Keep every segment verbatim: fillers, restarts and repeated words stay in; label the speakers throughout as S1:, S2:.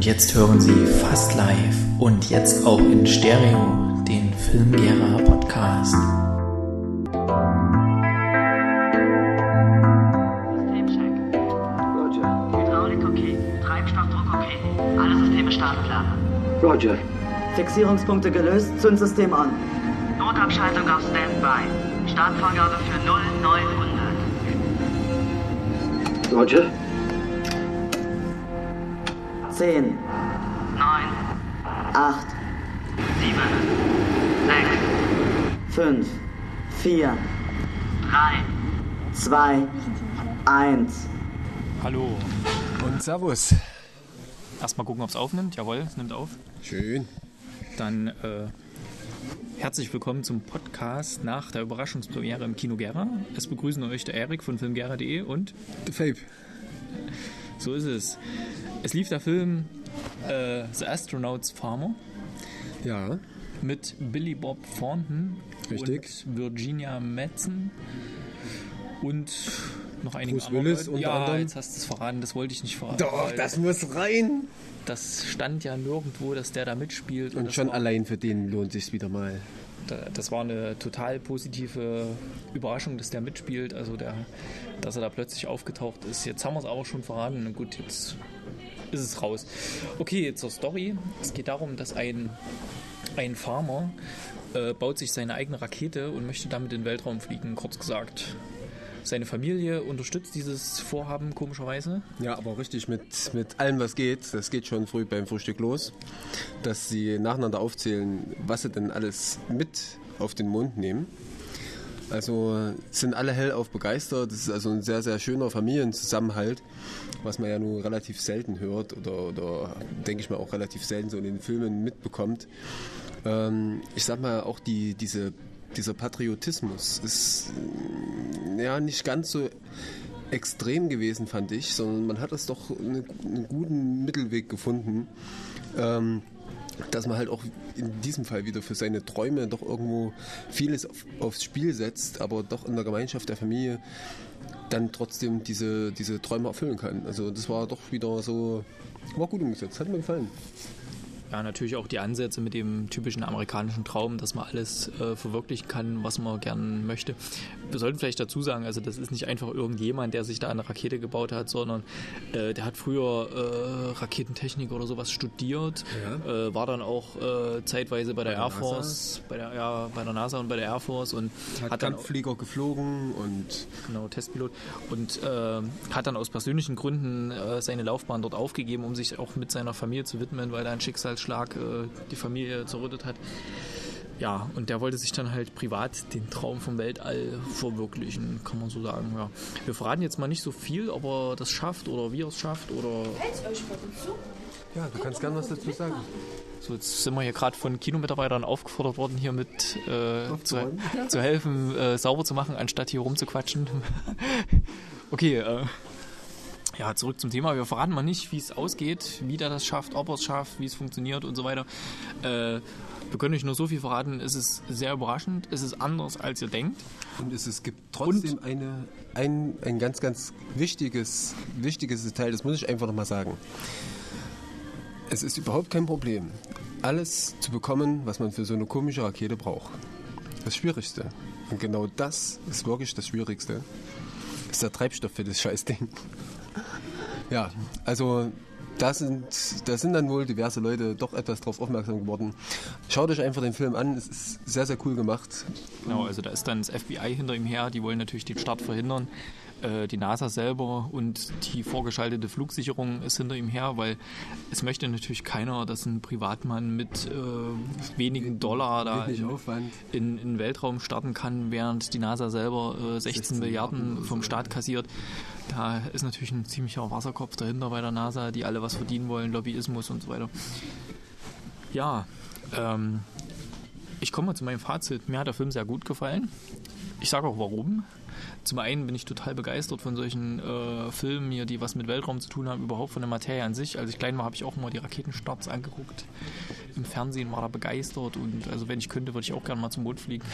S1: Und jetzt hören Sie fast live und jetzt auch in Stereo den Filmgera Podcast.
S2: Systemcheck.
S3: Roger.
S2: Hydraulik okay. Treibstoffdruck okay. Alle Systeme startklar.
S3: Roger.
S4: Fixierungspunkte gelöst, Zündsystem an.
S2: Notabschaltung auf Standby. Startvorgabe für null neunhundert.
S3: Roger.
S4: zehn,
S2: neun,
S4: acht,
S2: sieben, sechs,
S4: fünf, vier,
S2: drei,
S4: zwei, eins.
S5: Hallo.
S6: Und Servus.
S5: Erstmal gucken, ob es aufnimmt. Jawohl, es nimmt auf.
S6: Schön.
S5: Dann äh, herzlich willkommen zum Podcast nach der Überraschungspremiere im Kino Gera. Es begrüßen euch der Erik von filmgera punkt de und
S6: Der Fabe.
S5: so ist es. Es lief der Film äh, The Astronaut's Farmer
S6: Ja,
S5: mit Billy Bob Thornton
S6: Richtig.
S5: und Virginia Madsen und noch einigen
S6: Bruce
S5: anderen
S6: Willis
S5: Leuten.
S6: unter
S5: Ja,
S6: anderem.
S5: jetzt hast du es verraten, das wollte ich nicht verraten.
S6: doch,
S5: weil
S6: das muss rein.
S5: das stand ja nirgendwo, dass der da mitspielt.
S6: Und
S5: das
S6: schon
S5: war,
S6: allein für den lohnt sich's wieder mal.
S5: Das war eine total positive Überraschung, dass der mitspielt, also der, dass er da plötzlich aufgetaucht ist. Jetzt haben wir es aber schon verraten. Und gut, jetzt ist es raus. Okay, zur Story. Es geht darum, dass ein, ein Farmer äh, baut sich seine eigene Rakete und möchte damit in den Weltraum fliegen, kurz gesagt. Seine Familie unterstützt dieses Vorhaben komischerweise.
S6: Ja, aber richtig mit, mit allem, was geht. Das geht schon früh beim Frühstück los, dass sie nacheinander aufzählen, was sie denn alles mit auf den Mond nehmen. Also sind alle hellauf begeistert. Das ist also ein sehr, sehr schöner Familienzusammenhalt, was man ja nur relativ selten hört oder, oder denke ich mal auch relativ selten so in den Filmen mitbekommt. Ähm, ich sag mal, auch die, diese, dieser Patriotismus ist äh, ja nicht ganz so extrem gewesen, fand ich, sondern man hat es doch eine, einen guten Mittelweg gefunden, ähm, dass man halt auch in diesem Fall wieder für seine Träume doch irgendwo vieles auf, aufs Spiel setzt, aber doch in der Gemeinschaft der Familie dann trotzdem diese, diese Träume erfüllen kann. Also das war doch wieder so, war gut umgesetzt, hat mir gefallen.
S5: Ja, natürlich auch die Ansätze mit dem typischen amerikanischen Traum, dass man alles äh, verwirklichen kann, was man gern möchte. Wir sollten vielleicht dazu sagen, also das ist nicht einfach irgendjemand, der sich da eine Rakete gebaut hat, sondern äh, der hat früher äh, Raketentechnik oder sowas studiert,
S6: Ja.
S5: äh, war dann auch äh, zeitweise bei der,
S6: der
S5: Air Force, bei der, ja, bei der NASA und bei der Air Force und
S6: Hat,
S5: hat dann auch,
S6: Kampfflieger geflogen und
S5: genau, Testpilot und äh, hat dann aus persönlichen Gründen äh, seine Laufbahn dort aufgegeben, um sich auch mit seiner Familie zu widmen, weil da ein Schicksalsschlag äh, die Familie zerrüttet hat. Ja, und der wollte sich dann halt privat den Traum vom Weltall verwirklichen, kann man so sagen. Ja. Wir verraten jetzt mal nicht so viel, ob er das schafft oder wie er es schafft oder...
S6: ja, du kannst gern was dazu sagen.
S5: So, jetzt sind wir hier gerade von Kinomitarbeitern aufgefordert worden, hier mit äh, zu, zu helfen, äh, sauber zu machen, anstatt hier rumzuquatschen. Okay, äh, ja, zurück zum Thema. Wir verraten mal nicht, wie es ausgeht, wie der das schafft, ob er es schafft, wie es funktioniert und so weiter. Äh, wir können euch nur so viel verraten. Es ist sehr überraschend. Es ist anders, als ihr denkt.
S6: Und es, es gibt trotzdem eine, ein, ein ganz, ganz wichtiges, wichtiges Detail, das muss ich einfach nochmal sagen. Es ist überhaupt kein Problem, alles zu bekommen, was man für so eine komische Rakete braucht. Das Schwierigste, und genau das ist wirklich das Schwierigste, ist der Treibstoff für das Scheißding. Ja, also da sind, da sind dann wohl diverse Leute doch etwas drauf aufmerksam geworden. Schaut euch einfach den Film an, es ist sehr, sehr cool gemacht.
S5: Genau, also da ist dann das F B I hinter ihm her, die wollen natürlich den Start verhindern. Äh, die NASA selber und die vorgeschaltete Flugsicherung ist hinter ihm her, weil es möchte natürlich keiner, dass ein Privatmann mit äh, wenigen Dollar da
S6: Wenig
S5: in,
S6: Aufwand.
S5: in, in den Weltraum starten kann, während die NASA selber äh, sechzehn,
S6: sechzehn
S5: Milliarden
S6: Milliarden
S5: vom Staat kassiert. Da ist natürlich ein ziemlicher Wasserkopf dahinter bei der NASA, die alle was verdienen wollen, Lobbyismus und so weiter. Ja, ähm, ich komme mal zu meinem Fazit. Mir hat der Film sehr gut gefallen. Ich sage auch warum. Zum einen bin ich total begeistert von solchen äh, Filmen hier, die was mit Weltraum zu tun haben, überhaupt von der Materie an sich. Als ich klein war, habe ich auch mal die Raketenstarts angeguckt. Im Fernsehen war da begeistert und also wenn ich könnte, würde ich auch gerne mal zum Mond fliegen.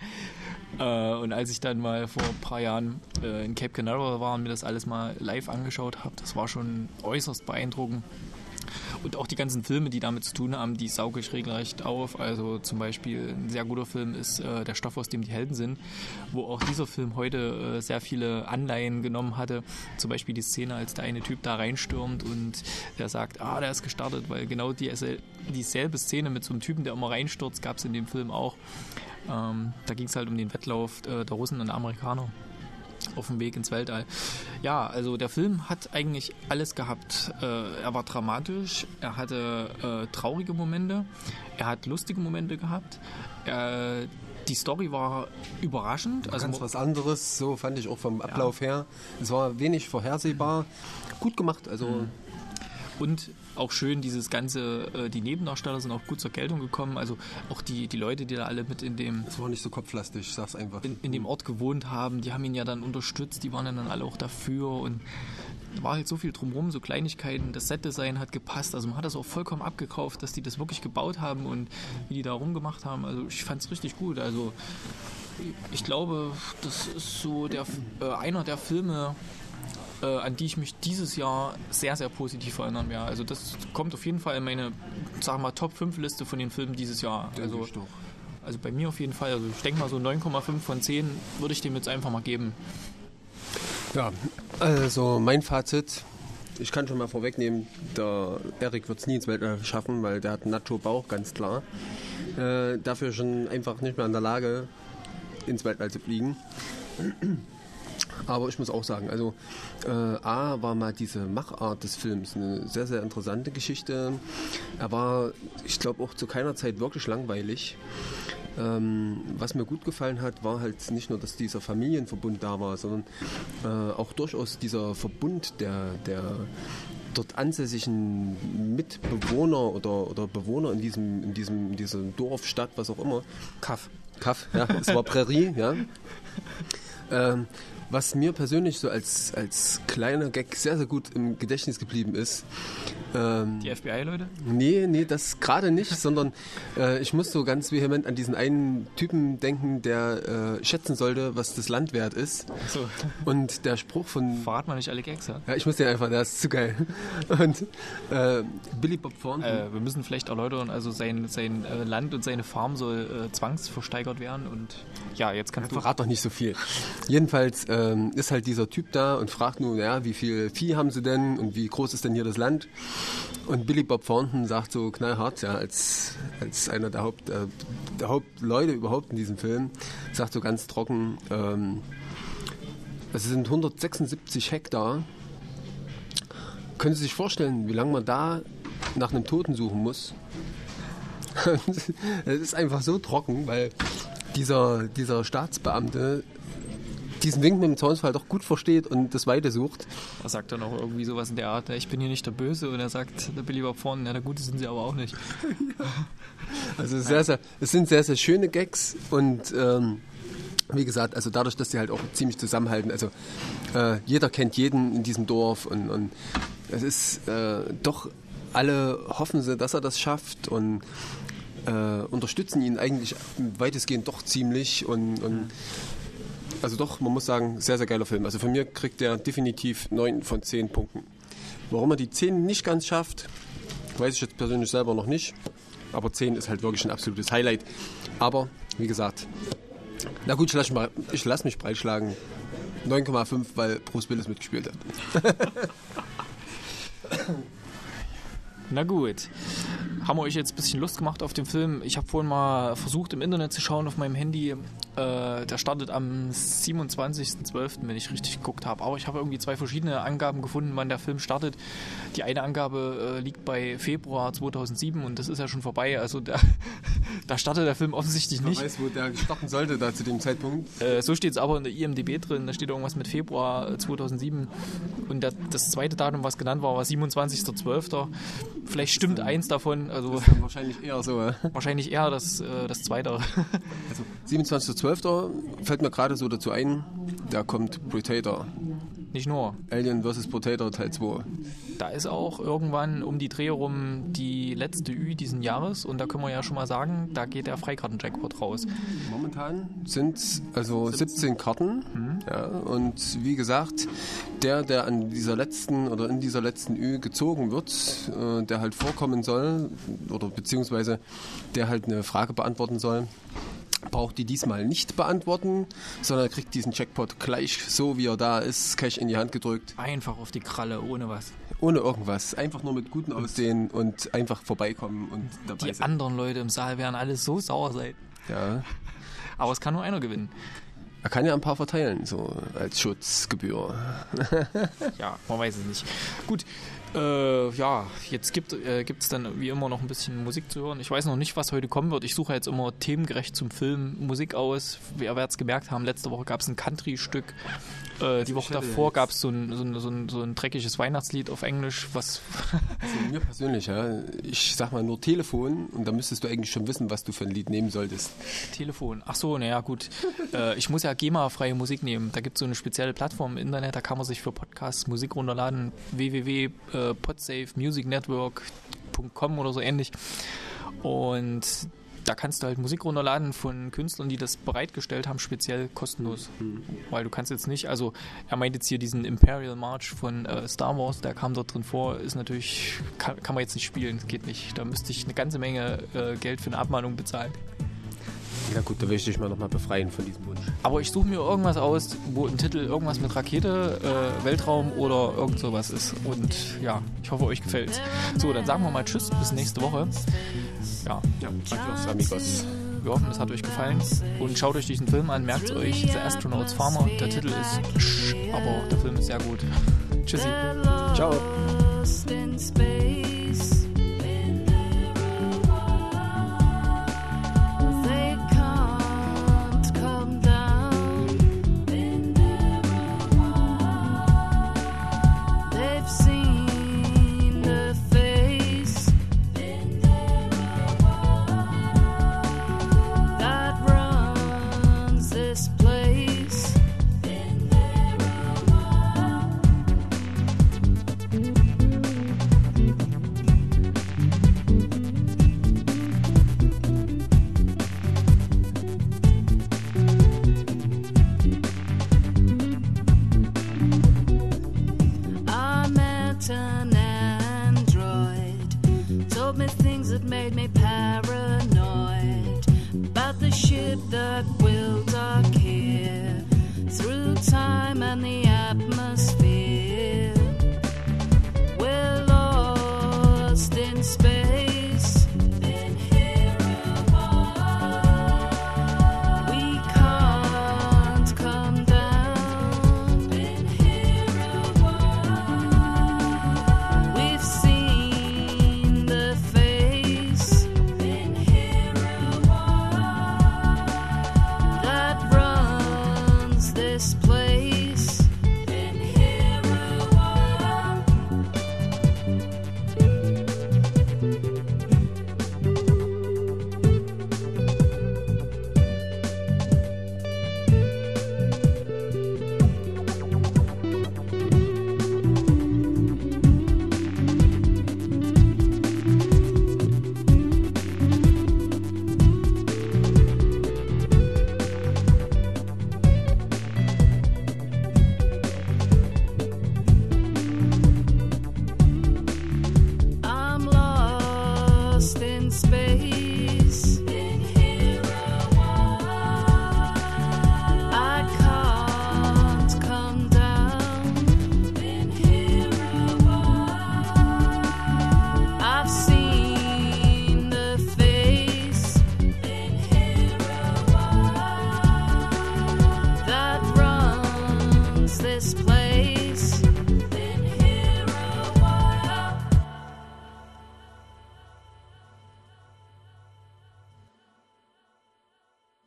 S5: äh, und als ich dann mal vor ein paar Jahren äh, in Cape Canaveral war und mir das alles mal live angeschaut habe, das war schon äußerst beeindruckend. und auch die ganzen Filme, die damit zu tun haben, die sauge ich regelrecht auf. Also zum Beispiel ein sehr guter Film ist äh, Der Stoff, aus dem die Helden sind, wo auch dieser Film heute äh, sehr viele Anleihen genommen hatte. Zum Beispiel die Szene, als der eine Typ da reinstürmt und der sagt, ah, der ist gestartet, weil genau die, dieselbe Szene mit so einem Typen, der immer reinstürzt, gab es in dem Film auch. Ähm, da ging es halt um den Wettlauf äh, der Russen und der Amerikaner auf dem Weg ins Weltall. Ja, also der Film hat eigentlich alles gehabt. Äh, er war dramatisch, er hatte äh, traurige Momente, er hat lustige Momente gehabt. Äh, die Story war überraschend.
S6: Also
S5: ganz
S6: was anderes, so fand ich auch vom Ablauf ja. her. Es war wenig vorhersehbar, gut gemacht. Also
S5: mhm. Und auch schön, dieses ganze, äh, die Nebendarsteller sind auch gut zur Geltung gekommen. Also auch die, die Leute, die da alle mit in dem...
S6: Es war nicht so kopflastig, ich sag's einfach.
S5: In, in dem Ort gewohnt haben, die haben ihn ja dann unterstützt, die waren dann alle auch dafür und da war halt so viel drumherum, so Kleinigkeiten. Das Setdesign hat gepasst, also man hat das auch vollkommen abgekauft, dass die das wirklich gebaut haben und wie die da rumgemacht haben. Also ich fand's richtig gut. Also ich glaube, das ist so der, äh, einer der Filme, Äh, an die ich mich dieses Jahr sehr, sehr positiv erinnern werde. Also das kommt auf jeden Fall in meine, sag mal, Top fünf Liste von den Filmen dieses Jahr. Also, also bei mir auf jeden Fall. Also ich denke mal so neun Komma fünf von zehn würde ich dem jetzt einfach mal geben.
S6: Ja, also mein Fazit, ich kann schon mal vorwegnehmen, der Erik wird es nie ins Weltall schaffen, weil der hat einen Nacho-Bauch, ganz klar. Äh, dafür schon einfach nicht mehr in der Lage, ins Weltall zu fliegen. Aber ich muss auch sagen, also äh, A war mal diese Machart des Films eine sehr, sehr interessante Geschichte. Er war, ich glaube, auch zu keiner Zeit wirklich langweilig. Ähm, was mir gut gefallen hat, war halt nicht nur, dass dieser Familienverbund da war, sondern äh, auch durchaus dieser Verbund der, der dort ansässigen Mitbewohner oder, oder Bewohner in diesem, in diesem, in diesem Dorf, Stadt, was auch immer.
S5: Kaff.
S6: Kaff, ja, es war Prärie, ja. Ähm, was mir persönlich so als, als kleiner Gag sehr, sehr gut im Gedächtnis geblieben ist. Ähm,
S5: Die F B I-Leute?
S6: Nee, nee, das gerade nicht, sondern äh, ich muss so ganz vehement an diesen einen Typen denken, der äh, schätzen sollte, was das Land wert ist.
S5: So.
S6: Und der Spruch von...
S5: Verrat mal nicht alle Gags, ja?
S6: Ja, ich muss den einfach, der ist zu geil. Und äh, Billy Bob Thornton...
S5: Äh, wir müssen vielleicht erläutern, also sein, sein äh, Land und seine Farm soll äh, zwangsversteigert werden und ja, jetzt kannst du...
S6: Verrat doch nicht so viel. Jedenfalls ähm, ist halt dieser Typ da und fragt nur, ja, wie viel Vieh haben sie denn und wie groß ist denn hier das Land? Und Billy Bob Thornton sagt so knallhart, ja, als, als einer der, Haupt, äh, der Hauptleute überhaupt in diesem Film, sagt so ganz trocken, ähm, es sind hundertsechsundsiebzig Hektar. Können Sie sich vorstellen, wie lange man da nach einem Toten suchen muss? Es ist einfach so trocken, weil dieser, dieser Staatsbeamte diesen Wink mit dem Zaunfall doch gut versteht und das Weite sucht.
S5: Er sagt dann auch irgendwie sowas in der Art, ich bin hier nicht der Böse, und er sagt, der Billy Bob Thornton, ja, der Gute sind sie aber auch nicht.
S6: Also sehr, sehr, es sind sehr, sehr schöne Gags und ähm, wie gesagt, also dadurch, dass sie halt auch ziemlich zusammenhalten, also äh, jeder kennt jeden in diesem Dorf und, und es ist äh, doch, alle hoffen sie, dass er das schafft und äh, unterstützen ihn eigentlich weitestgehend doch ziemlich und, und also doch, man muss sagen, sehr, sehr geiler Film. Also von mir kriegt der definitiv neun von zehn Punkten. Warum er die zehn nicht ganz schafft, weiß ich jetzt persönlich selber noch nicht. Aber zehn ist halt wirklich ein absolutes Highlight. Aber, wie gesagt, na gut, ich lasse mich, ich lass mich breitschlagen. neun Komma fünf, weil Bruce Willis mitgespielt hat.
S5: Na gut. Haben wir euch jetzt ein bisschen Lust gemacht auf den Film? Ich habe vorhin mal versucht, im Internet zu schauen auf meinem Handy. Äh, der startet am siebenundzwanzigsten zwölften, wenn ich richtig geguckt habe. Aber ich habe irgendwie zwei verschiedene Angaben gefunden, wann der Film startet. Die eine Angabe äh, liegt bei Februar zweitausendsieben und das ist ja schon vorbei. Also da, da startet der Film offensichtlich nicht.
S6: Ich weiß, wo der starten sollte da zu dem Zeitpunkt.
S5: Äh, so steht es aber in der I M D B drin. Da steht irgendwas mit Februar zweitausendsieben. Und der, das zweite Datum, was genannt war, war siebenundzwanzigsten zwölften. Vielleicht stimmt eins davon. Also
S6: das ist dann wahrscheinlich eher so. Ja?
S5: Wahrscheinlich eher das, äh, das zweite.
S6: Also siebenundzwanzigsten zwölften fällt mir gerade so dazu ein, da kommt Predator.
S5: Nicht nur.
S6: Alien versus. Predator Teil zwei.
S5: da ist auch irgendwann um die Dreh rum die letzte Ü diesen Jahres und da können wir ja schon mal sagen, da geht der Freikarten-Jackpot raus.
S6: Momentan sind also siebzehn Karten.
S5: Mhm.
S6: Ja, und wie gesagt, der, der an dieser letzten oder in dieser letzten Ü gezogen wird, äh, der halt vorkommen soll oder beziehungsweise der halt eine Frage beantworten soll, braucht die diesmal nicht beantworten, sondern kriegt diesen Jackpot gleich so, wie er da ist, Cash in die Hand gedrückt.
S5: Einfach auf die Kralle, ohne was.
S6: Ohne irgendwas. Einfach nur mit gutem Aussehen und einfach vorbeikommen und dabei
S5: Die
S6: sein.
S5: anderen Leute im Saal werden alle so sauer sein.
S6: Ja.
S5: Aber es kann nur einer gewinnen.
S6: Er kann ja ein paar verteilen, so als Schutzgebühr.
S5: Ja, man weiß es nicht. Gut, äh, ja, jetzt gibt äh, es dann wie immer noch ein bisschen Musik zu hören. Ich weiß noch nicht, was heute kommen wird. Ich suche jetzt immer themengerecht zum Film Musik aus. Wer wird es gemerkt haben, letzte Woche gab es ein Country-Stück. Äh, die Woche davor gab es so ein, so, ein, so, ein, so ein dreckiges Weihnachtslied auf Englisch, was...
S6: Also mir persönlich, ja, ich sag mal nur Telefon und da müsstest du eigentlich schon wissen, was du für ein Lied nehmen solltest.
S5: Telefon. Ach so, naja, gut. äh, ich muss ja GEMA-freie Musik nehmen. Da gibt es so eine spezielle Plattform im Internet, da kann man sich für Podcasts Musik runterladen. w w w punkt podsafe music network punkt com oder so ähnlich. Und da kannst du halt Musik runterladen von Künstlern, die das bereitgestellt haben, speziell kostenlos. Mhm. Weil du kannst jetzt nicht, also er meint jetzt hier diesen Imperial March von äh, Star Wars, der kam dort drin vor, ist natürlich, kann, kann man jetzt nicht spielen, geht nicht. Da müsste ich eine ganze Menge äh, Geld für eine Abmahnung bezahlen.
S6: Ja gut, da will ich dich mal nochmal befreien von diesem Wunsch.
S5: Aber ich suche mir irgendwas aus, wo ein Titel irgendwas mit Rakete, äh, Weltraum oder irgend sowas ist. Und ja, ich hoffe, euch gefällt's. So, dann sagen wir mal Tschüss, bis nächste Woche. Ja,
S6: ja, adios, amigos.
S5: Wir hoffen, es hat euch gefallen. Und schaut euch diesen Film an, merkt euch, The Astronaut's Farmer. Der Titel ist Sch, aber der Film ist sehr gut. Tschüssi. Ciao.